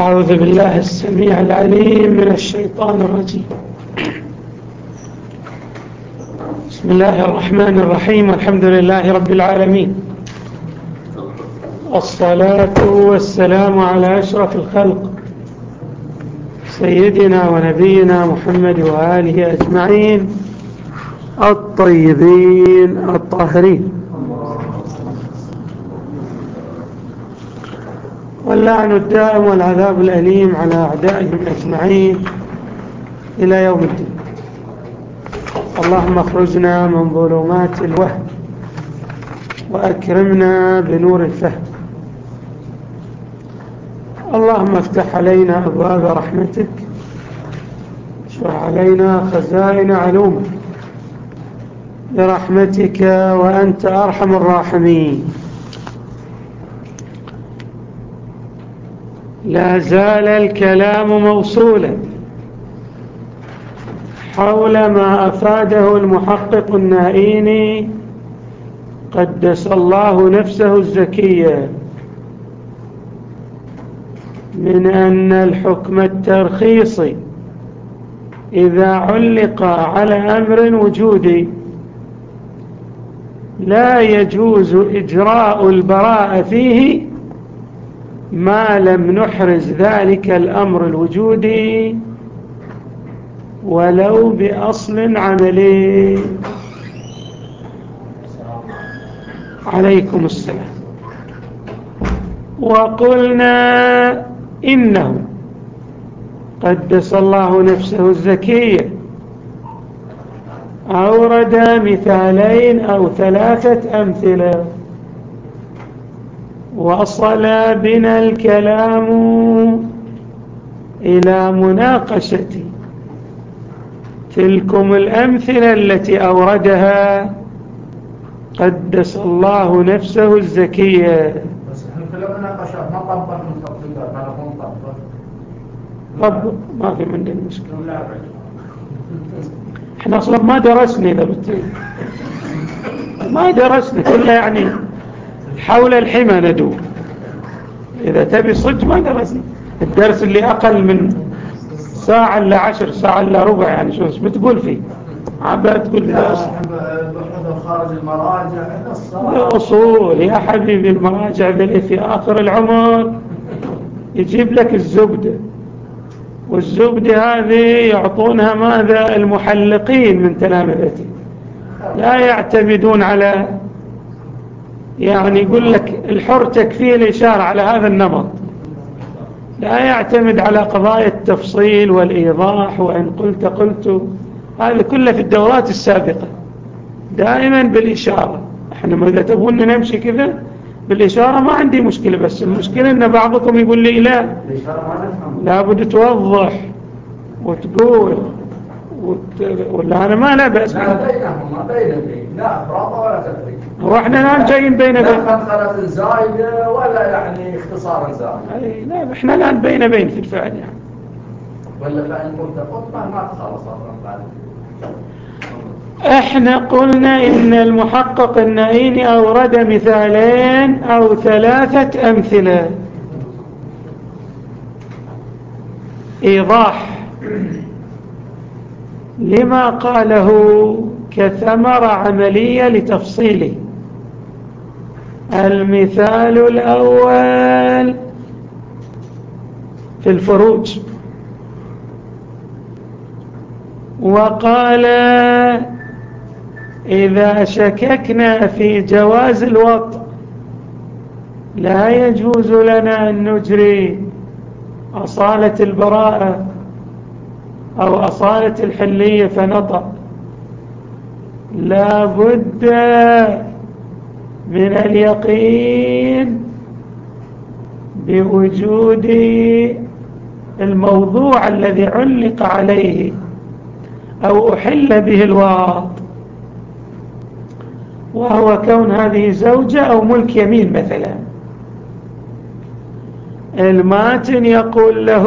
أعوذ بالله السميع العليم من الشيطان الرجيم. بسم الله الرحمن الرحيم، والحمد لله رب العالمين، الصلاة والسلام على أشرف الخلق سيدنا ونبينا محمد وآله أجمعين الطيبين الطاهرين، واللعن الدائم والعذاب الأليم على أعدائهم أجمعين إلى يوم الدين. اللهم اخرجنا من ظلمات الوهم وأكرمنا بنور الفهم. اللهم افتح علينا أبواب رحمتك، اشرح علينا خزائن علومك برحمتك وأنت أرحم الراحمين. لا زال الكلام موصولا حول ما أفاده المحقق النائيني قدس الله نفسه الزكية من أن الحكم الترخيصي إذا علق على أمر وجودي لا يجوز إجراء البراءة فيه ما لم نحرز ذلك الأمر الوجودي ولو بأصل عملي. عليكم السلام. وقلنا إنه قدس الله نفسه الزكية أورد مثالين أو ثلاثة أمثلة، وصل بنا الكلام إلى مناقشة تلكم الأمثلة التي أوردها قدس الله نفسه الزكية. بس احنا في المناقشة ما طبق من تطبيقات، ما لهم طبق ما في عندنا مشكلة. احنا أصلا ما درسنا إذا ما درسنا كله، يعني حول الحمى ندور. إذا تبي صدق ما درسنا الدرس اللي أقل من ساعة إلا 10 ساعة إلا ربع، يعني شو بتقول فيه؟ عباد تقول في درس خارج المراجع الأصول يا حبيبي. المراجع ذلك في آخر العمر يجيب لك الزبدة، والزبدة هذه يعطونها ماذا؟ المحلقين من تلامذته، لا يعتمدون على، يعني يقول لك الحر تكفيه الإشارة على هذا النمط، لا يعتمد على قضايا التفصيل والإيضاح وإن قلت. هذا كله في الدورات السابقة دائما بالإشارة. احنا إذا تبغون نمشي كذا بالإشارة ما عندي مشكلة، بس المشكلة أن بعضكم يقول لي لا، لابد توضح وتقول ولا أنا ما لا بأس. لا بينهم ما بين لا إفراط ولا تفريط. هو احنا الآن جايين بين لا خلخلة زايدة ولا يعني اختصار زايد. لا احنا الآن بين في الفعل يعني. ولا فإن قلت ما تخلص بعد. احنا قلنا إن المحقق النائيني أورد مثالين أو ثلاثة أمثلة إيضاح لما قاله كثمرة عملية لتفصيله. المثال الأول في الفروج، وقال إذا شككنا في جواز الوطء لا يجوز لنا أن نجري أصالة البراءة أو أصالة الحلية فنطأ، لا بد من اليقين بوجود الموضوع الذي علق عليه أو أحل به الواط، وهو كون هذه زوجة أو ملك يمين مثلا. الماتن يقول له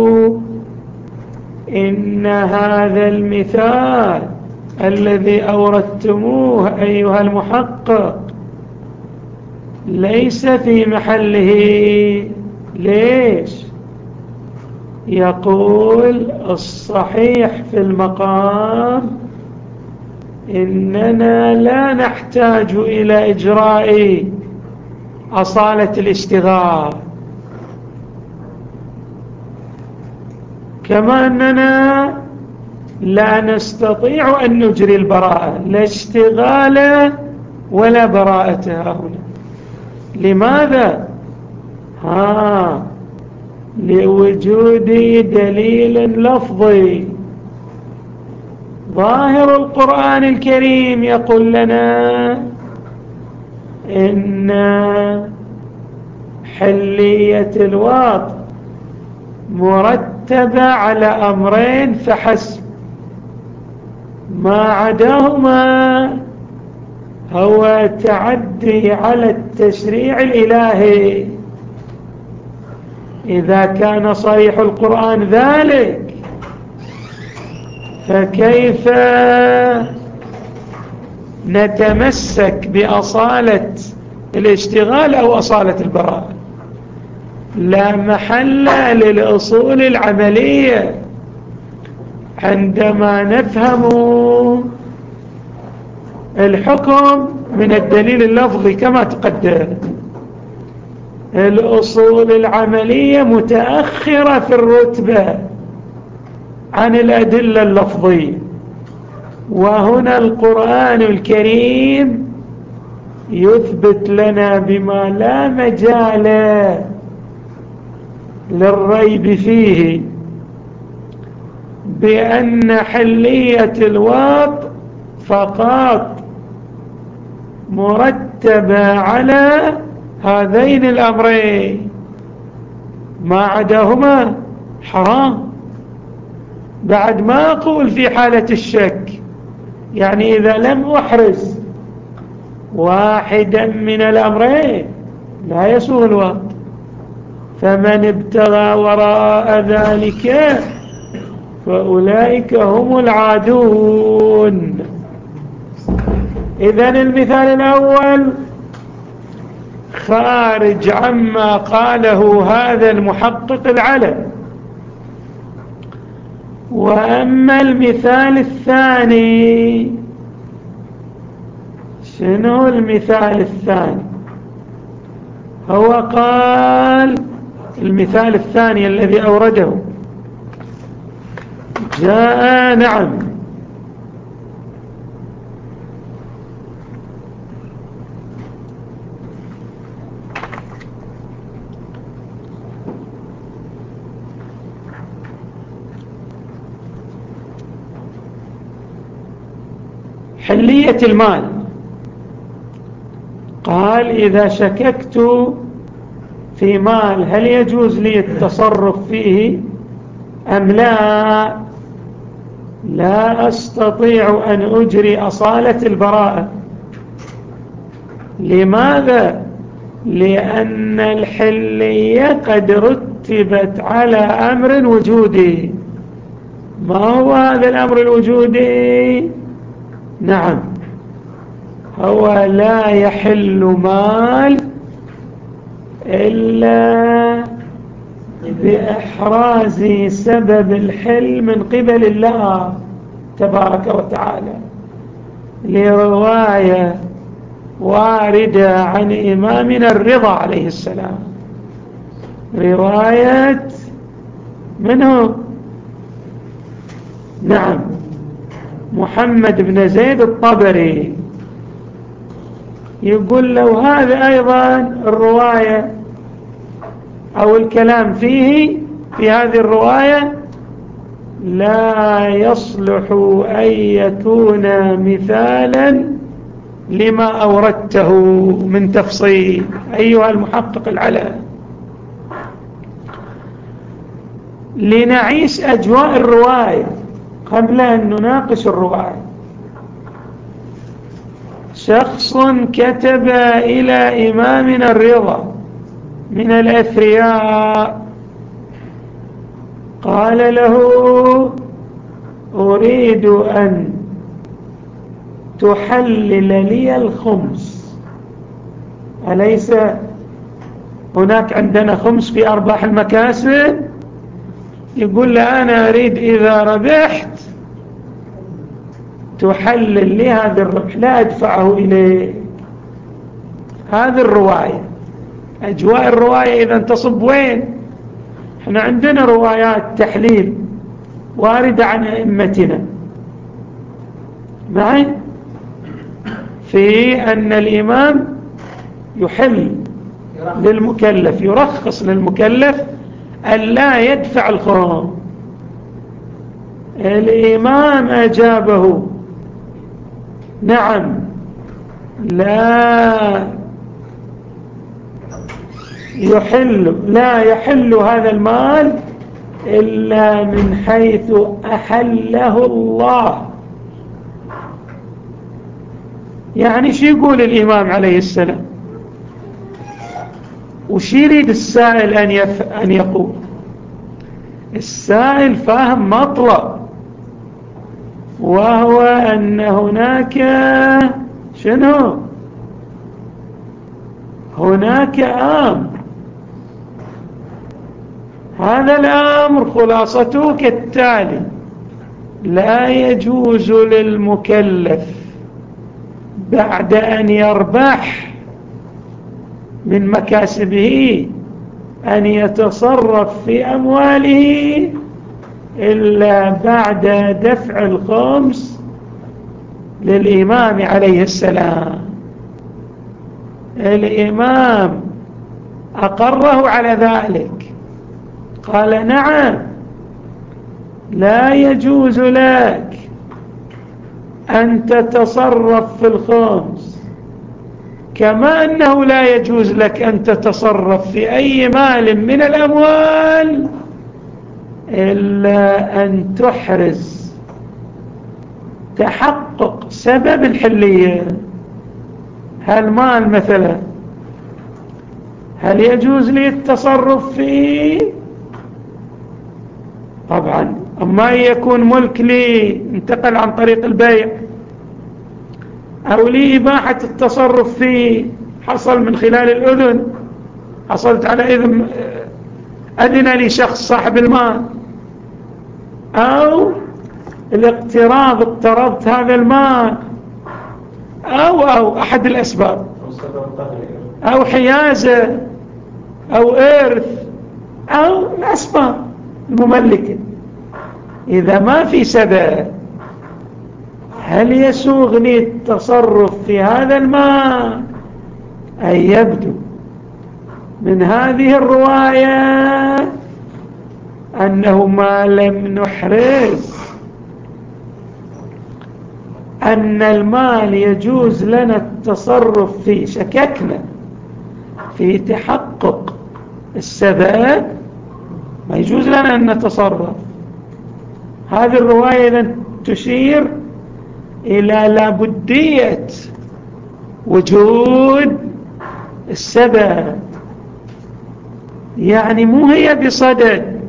إن هذا المثال الذي أوردتموه أيها المحقق ليس في محله. ليش؟ يقول الصحيح في المقام إننا لا نحتاج إلى إجراء أصالة الاشتغال، كما أننا لا نستطيع أن نجري البراءة، لا اشتغال ولا براءة هنا. لماذا؟ لوجود دليل لفظي. ظاهر القرآن الكريم يقول لنا إن حلية الوطء مرتبة على أمرين فحسب، ما عداهما هو تعدي على التشريع الإلهي. إذا كان صريح القرآن ذلك فكيف نتمسك بأصالة الاشتغال أو أصالة البراءة؟ لا محل للأصول العملية عندما نفهم الحكم من الدليل اللفظي كما تقدم. الأصول العملية متأخرة في الرتبة عن الأدلة اللفظية، وهنا القرآن الكريم يثبت لنا بما لا مجال للريب فيه بأن حلية الوطء فقط مرتبة على هذين الأمرين، ما عداهما حرام. بعد ما أقول في حالة الشك، يعني إذا لم أحرز واحدا من الأمرين لا يسوغ الوطء، فمن ابتغى وراء ذلك فأولئك هم العادون. إذن المثال الأول خارج عما قاله هذا المحقق العلم. وأما المثال الثاني، شنو المثال الثاني؟ هو قال المثال الثاني الذي أورده جاء نعم حلية المال. قال إذا شككت في مال هل يجوز لي التصرف فيه أم لا، لا أستطيع أن أجري أصالة البراءة. لماذا؟ لأن الحلية قد رتبت على أمر وجودي. ما هو هذا الأمر الوجودي؟ نعم، هو لا يحل مال إلا بإحراز سبب الحل من قبل الله تبارك وتعالى، لرواية واردة عن إمامنا الرضا عليه السلام، رواية منه؟ نعم، محمد بن زيد الطبري. يقول لو هذا أيضا الرواية أو الكلام فيه في هذه الرواية لا يصلح أن يكون مثالا لما أوردته من تفصيل أيها المحقق العلم. لنعيش أجواء الرواية قبل أن نناقش الرواية. شخص كتب إلى إمامنا الرضا من الأثرياء، قال له أريد أن تحلل لي الخمس. أليس هناك عندنا خمس في أرباح المكاسب؟ يقول له أنا أريد إذا ربحت تحلل لي هذا الربح، لا أدفعه إليك. هذه الرواية. أجواء الرواية إذا تصب وين؟ احنا عندنا روايات تحليل واردة عن أئمتنا معي في أن الإمام يحل للمكلف، يرخص للمكلف أن لا يدفع الخام. الإمام أجابه نعم، لا يحل هذا المال إلا من حيث أحله الله. يعني شو يقول الإمام عليه السلام؟ وش يريد السائل أن يقول؟ السائل فاهم مطلب، وهو أن هناك شنو؟ هناك أمر، هذا الأمر خلاصته كالتالي: لا يجوز للمكلف بعد أن يربح من مكاسبه أن يتصرف في أمواله إلا بعد دفع الخمس للإمام عليه السلام. الإمام أقره على ذلك، قال نعم، لا يجوز لك أن تتصرف في الخمس، كما أنه لا يجوز لك أن تتصرف في أي مال من الأموال إلا أن تحرز تحقق سبب الحلية. هالمال مثلا هل يجوز لي التصرف فيه؟ طبعا. أما يكون ملك لي انتقل عن طريق البيع، أو لي إباحة التصرف فيه حصل من خلال الأذن، حصلت على أذن لي شخص صاحب المال، أو الاقتراض، اقترضت هذا المال، أو أحد الأسباب، أو حيازة، أو إرث، أو الأسباب المملكة. إذا ما في سبب هل يسوغ لي التصرف في هذا المال؟ أي يبدو من هذه الرواية أنه ما لم نحرز أن المال يجوز لنا التصرف فيه، شككنا في تحقق السبب، ما يجوز لنا أن نتصرف. هذه الرواية إذن تشير إلى لابدية وجود السبب، يعني مو هي بصدد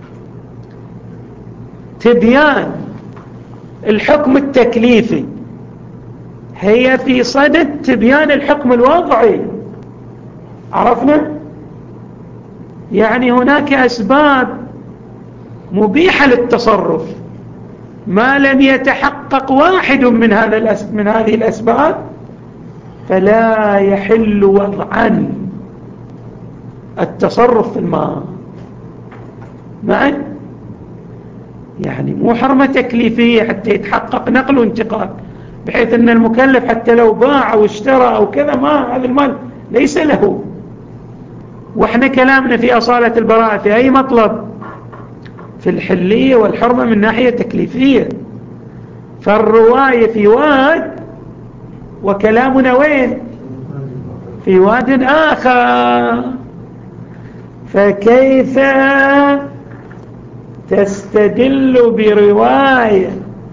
تبيان الحكم التكليفي، هي في صدد تبيان الحكم الوضعي. عرفنا؟ يعني هناك أسباب مبيحة للتصرف، ما لم يتحقق واحد من هذه الأسباب فلا يحل وضعا التصرف في المال معا. يعني مو حرمة تكليفية حتى يتحقق نقل وانتقال، بحيث أن المكلف حتى لو باع أو اشترى أو كذا ما هذا المال ليس له. وإحنا كلامنا في أصالة البراءة في أي مطلب؟ في الحلية والحرمة من ناحية تكليفية. فالرواية في واد وكلامنا وين؟ في واد آخر. فكيف تستدل برواية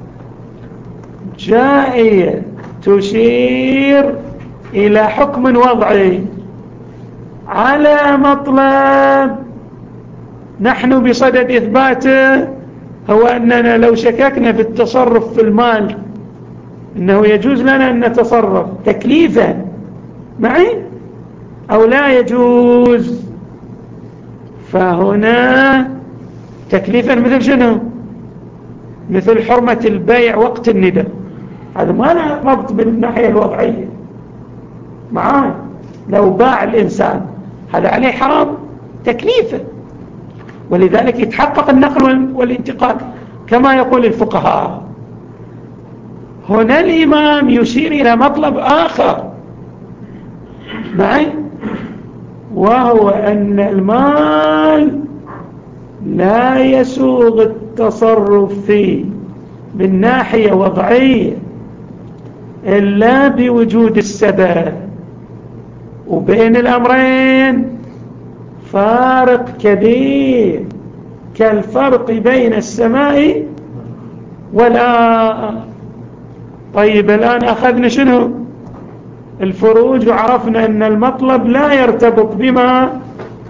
جائية تشير إلى حكم وضعي على مطلب نحن بصدد إثباته، هو أننا لو شككنا في التصرف في المال أنه يجوز لنا أن نتصرف تكليفا معي أو لا يجوز؟ فهنا تكليفا مثل شنو؟ مثل حرمة البيع وقت النداء، هذا ما له ربط بالناحية الوضعية معاه. لو باع الإنسان هذا عليه حرام تكليفا، ولذلك يتحقق النقل والانتقال كما يقول الفقهاء. هنا الإمام يشير إلى مطلب آخر معي، وهو أن المال لا يسوغ التصرف فيه من ناحية وضعية إلا بوجود السبب، وبين الأمرين فارق كبير كالفرق بين السماء والآن. طيب الآن أخذنا شنو؟ الفروج، وعرفنا أن المطلب لا يرتبط بما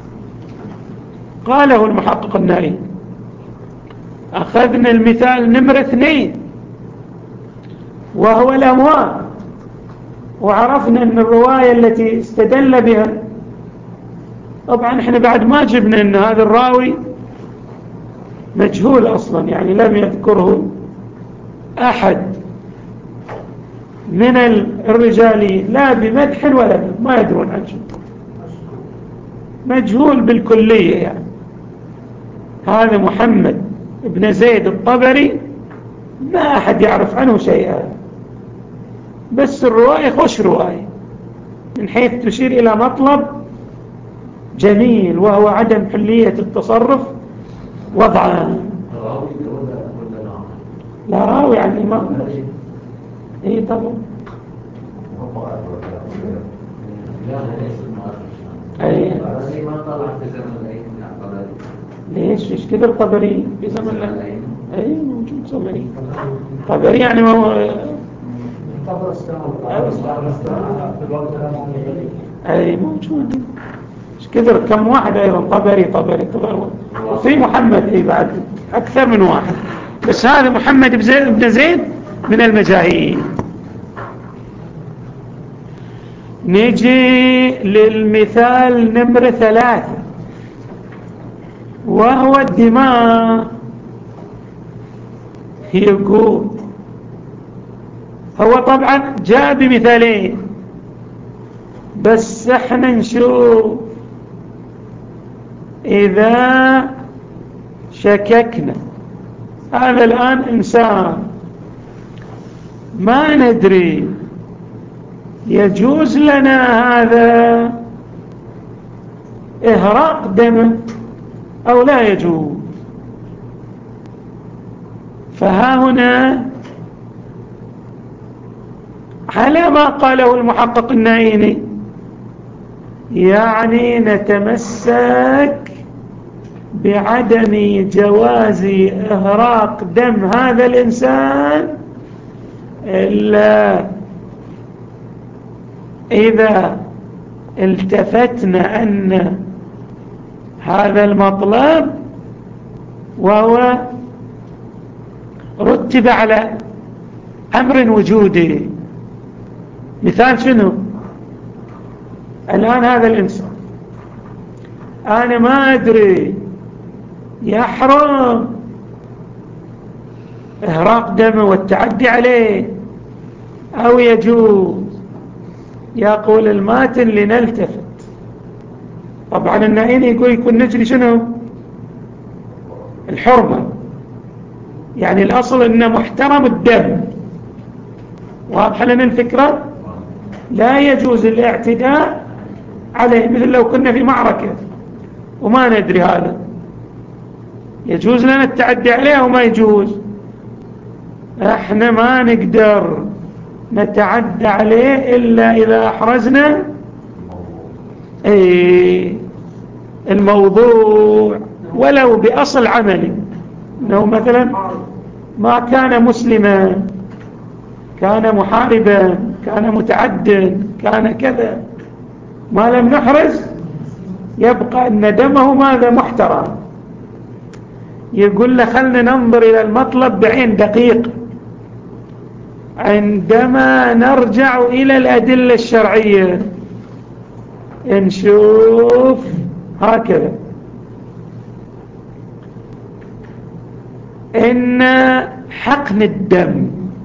قاله المحقق النائي. أخذنا المثال نمرة 2 وهو الأموال، وعرفنا أن الرواية التي استدل بها، طبعا احنا بعد ما جبنا أن هذا الراوي مجهول أصلا، يعني لم يذكره أحد من الرجال لا بمدح ولا ما يدرون عنه، مجهول بالكلية. يعني هذا محمد بن زيد الطبري ما أحد يعرف عنه شيئا، بس الرواية خوش رواية من حيث تشير إلى مطلب جميل، وهو عدم حلية التصرف وضعا. لا راوي عن الإمام. ايه طبعا. ايه ليش كده الطبري في زمن الأيام؟ ايه موجود طبري. طبري يعني ما هو اي موجود. مش كده كم واحد ايضا طبري وفي محمد اي بعد اكثر من واحد، بس هذا محمد بن زيد من المجاهيل. نجي للمثال نمرة 3 وهو الدماء. يقول هو طبعا جاء بمثالين، بس احنا نشوف إذا شككنا. هذا الآن إنسان ما ندري يجوز لنا هذا إهراق دمه أو لا يجوز، فها هنا على ما قاله المحقق النائيني، يعني نتمسك بعدم جواز إهراق دم هذا الإنسان إلا إذا التفتنا أن هذا المطلب وهو رتب على أمر وجودي. مثال شنو؟ الآن هذا الإنسان أنا ما أدري يحرم إهراق دمه والتعدي عليه أو يجوز. يقول الماتن لنلتفت. طبعا النائين يقول يكون نجري شنو؟ الحرمة، يعني الأصل إنه محترم الدم. واضح لنا الفكرة؟ لا يجوز الاعتداء عليه، مثل لو كنا في معركة وما ندري هذا، يجوز لنا التعدي عليه أو ما يجوز. احنا ما نقدر نتعدى عليه إلا إذا أحرزنا الموضوع ولو بأصل عملي، إنه مثلا ما كان مسلما، كان محاربا، كان متعدا، كان كذا، ما لم نحرز يبقى أن دمه ماذا؟ محترم. يقول له خلنا ننظر إلى المطلب بعين دقيق عندما نرجع إلى الأدلة الشرعية، نشوف هكذا. إن حقن الدم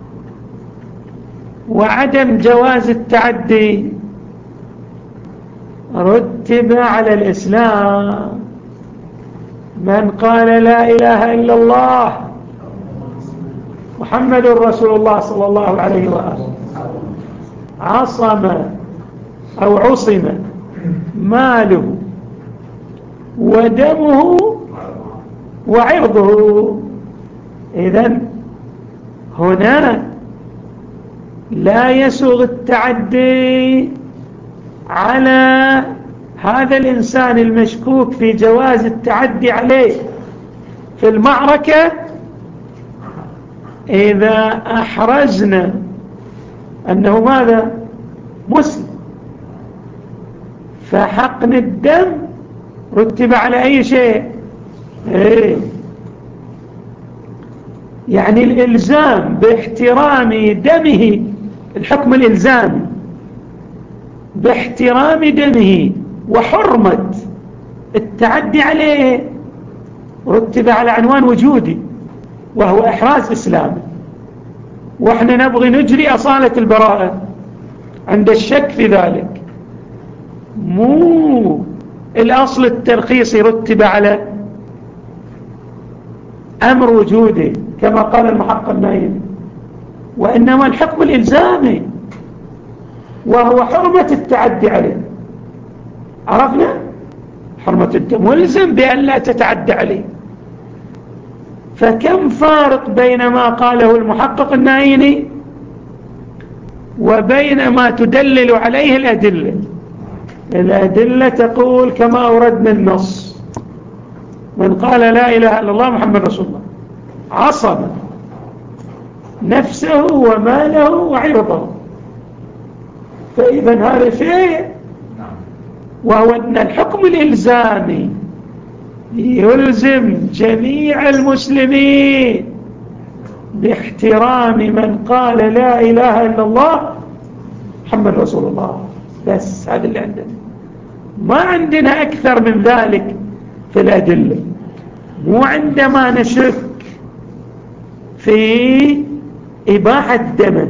وعدم جواز التعدي رتب على الإسلام. من قال لا إله إلا الله محمد رسول الله صلى الله عليه وآله عصم أو عصم ماله ودمه وعرضه. إذن هنا لا يسوغ التعدي على هذا الإنسان المشكوك في جواز التعدي عليه في المعركة إذا أحرزنا أنه ماذا؟ مسلم. فحقن الدم رتب على أي شيء؟ يعني الإلزام باحترام دمه، الحكم الإلزامي باحترام دمه وحرمة التعدي عليه رتب على عنوان وجودي وهو إحراز إسلامي. وإحنا نبغي نجري أصالة البراءة عند الشك في ذلك، مو الأصل الترخيص يرتب على أمر وجودي كما قال المحقق النايم، وإنما الحكم الإلزامي وهو حرمة التعدي عليه. عرفنا؟ حرمة الدم ملزم بأن لا تتعدى عليه. فكم فارق بين ما قاله المحقق النايني وبين ما تدلل عليه الأدلة. الأدلة تقول كما أوردنا النص: من قال لا إله إلا الله محمد رسول الله عصم نفسه وماله وعرضه. فإذا هذا شيء، وهو أن الحكم الإلزامي يلزم جميع المسلمين باحترام من قال لا إله إلا الله محمد رسول الله. بس هذا اللي عندنا، ما عندنا أكثر من ذلك في الأدلة. مو عندما نشك في إباحة دم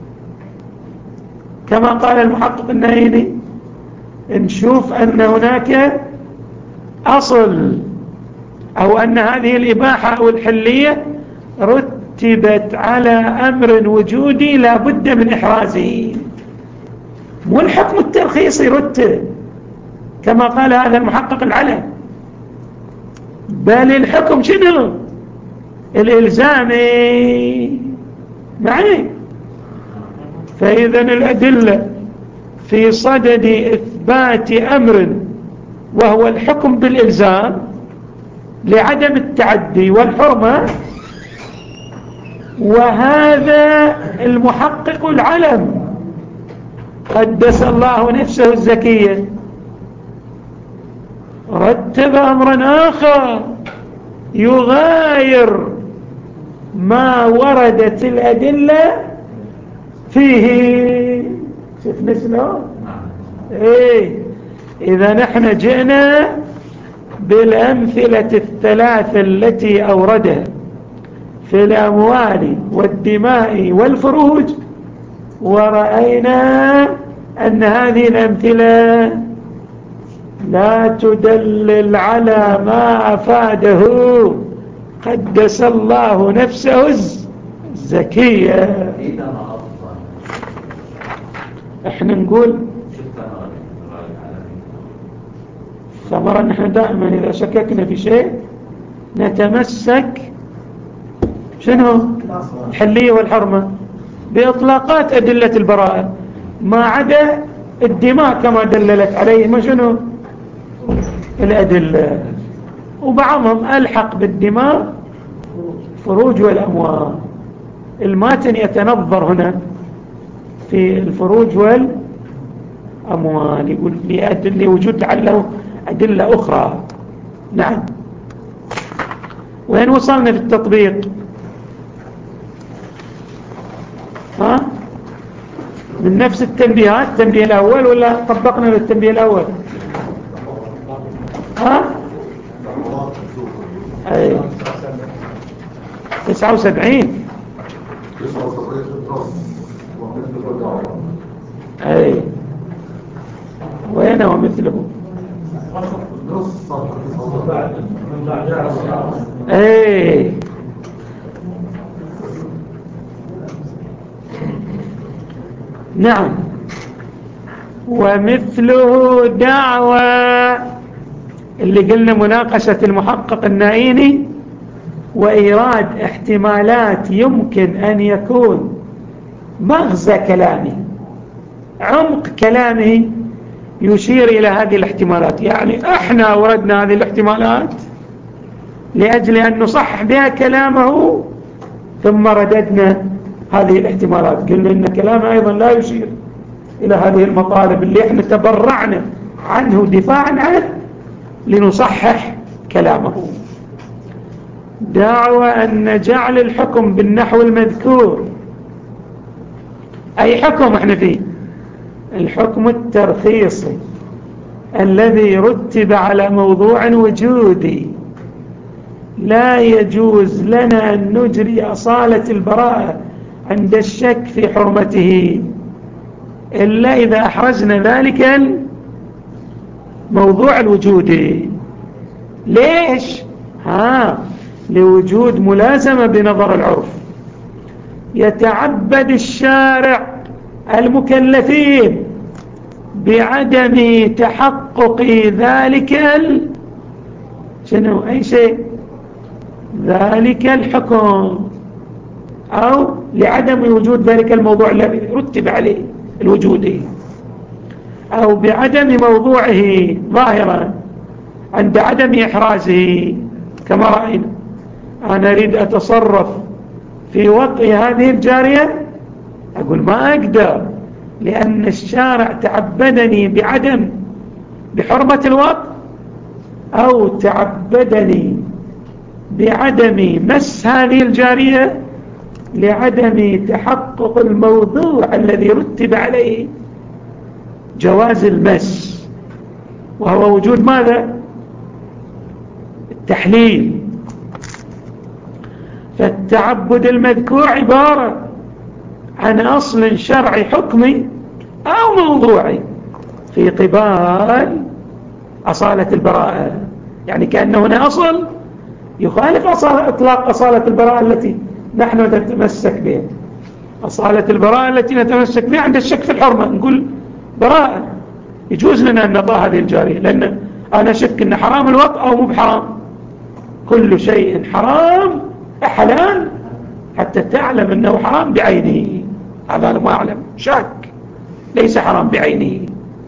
كما قال المحقق النايني نشوف أن هناك أصل أو أن هذه الإباحة أو الحلية رتبت على أمر وجودي لا بد من إحرازه، مو الحكم الترخيصي يرتب كما قال هذا المحقق العلم، بل الحكم شنو؟ الإلزامي معي. فإذا الأدلة في صدد إثبات أمر وهو الحكم بالإلزام لعدم التعدي والحرمة، وهذا المحقق العلم قدس الله نفسه الزكية رتب أمرا آخر يغاير ما وردت الأدلة فيه. شوف نسمعه إذا نحن جئنا بالأمثلة الثلاثة التي أوردها في الأموال والدماء والفروج، ورأينا أن هذه الأمثلة لا تدلل على ما أفاده قدس الله نفسه الزكية. احنا نقول ثمرا نحن دائما إذا شككنا في شيء نتمسك شنو؟ الحلية والحرمة بإطلاقات أدلة البراءة، ما عدا الدماء كما دللت عليه ما شنو؟ الأدلة. وبعضهم ألحق بالدماء فروج والأموال. الماتن يتنظر هنا في الفروج والأموال، يقول لوجود لعله أدلة أخرى. نعم. وين وصلنا في التطبيق؟ ها؟ من نفس التنبيهات، التنبيه الأول ولا طبقنا للتنبيه الأول؟ ها؟ أي. 79. اي وين ومثله؟ اي نعم. ومثله دعوى اللي قلنا مناقشة المحقق النائيني وإيراد احتمالات يمكن أن يكون مغزى كلامه، عمق كلامه يشير إلى هذه الاحتمالات. يعني احنا أوردنا هذه الاحتمالات لأجل أن نصحح بها كلامه، ثم رددنا هذه الاحتمالات، قلنا إن كلامه أيضا لا يشير إلى هذه المطالب اللي احنا تبرعنا عنه دفاعا عنه لنصحح كلامه. دعوى أن جعل الحكم بالنحو المذكور، أي حكم احنا فيه؟ الحكم الترخيصي الذي رتب على موضوع وجودي، لا يجوز لنا أن نجري أصالة البراءة عند الشك في حرمته إلا إذا أحرزنا ذلك الموضوع الوجودي. ليش؟ لوجود ملازمة بنظر العرف. يتعبد الشارع المكلفين بعدم تحقق ذلك شنو أي شيء، ذلك الحكم، أو لعدم وجود ذلك الموضوع الذي رتب عليه الوجودي، أو بعدم موضوعه ظاهرا عند عدم إحرازه. كما رأينا أنا أريد أتصرف في وطء هذه الجارية، أقول ما أقدر لأن الشارع تعبدني بحرمة الوطء، أو تعبدني بعدم مس هذه الجارية لعدم تحقق الموضوع الذي رتب عليه جواز المس، وهو وجود ماذا؟ التحليل. فالتعبد المذكور عبارة عن أصل شرعي حكمي أو موضوعي في قبال أصالة البراءة. يعني كأن هنا أصل يخالف إطلاق أصالة البراءة التي نحن نتمسك بها. أصالة البراءة التي نتمسك بها عند الشك في الحرمة نقول براءة، يجوز لنا أن نضع هذه الجارية، لأن أنا شك أن حرام الوطء أو مو بحرام. كل شيء حرام حلال حتى تعلم أنه حرام بعينه، هذا أنا ما أعلم، شك ليس حرام بعينه.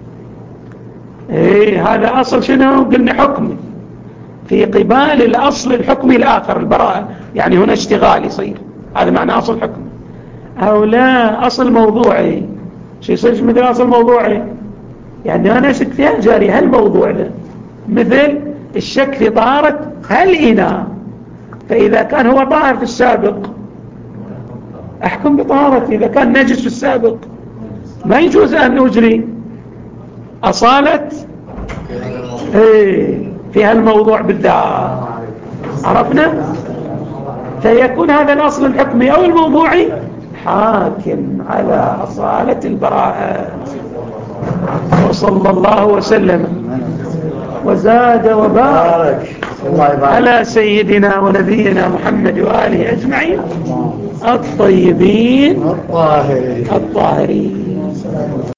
هذا أصل شنو؟ قلنا حكمي في قبال الأصل الحكمي الآخر البراءة. يعني هنا اشتغال يصير، هذا معنى أصل حكمي. أو لا أصل موضوعي، شو يصير مثل أصل موضوعي؟ يعني أنا أشك فيها جاري هل موضوع له، مثل الشك في طهارة هل إناء، فإذا كان هو طاهر في السابق أحكم بطهارته، إذا كان نجس في السابق ما يجوز أن نجري أصالة فيها الموضوع بالذات. عرفنا؟ فيكون هذا الأصل الحكمي أو الموضوعي حاكم على أصالة البراءة. وصلى الله وسلم وزاد وبارك على سيدنا ونبينا محمد وآله أجمعين الطيبين الطاهرين.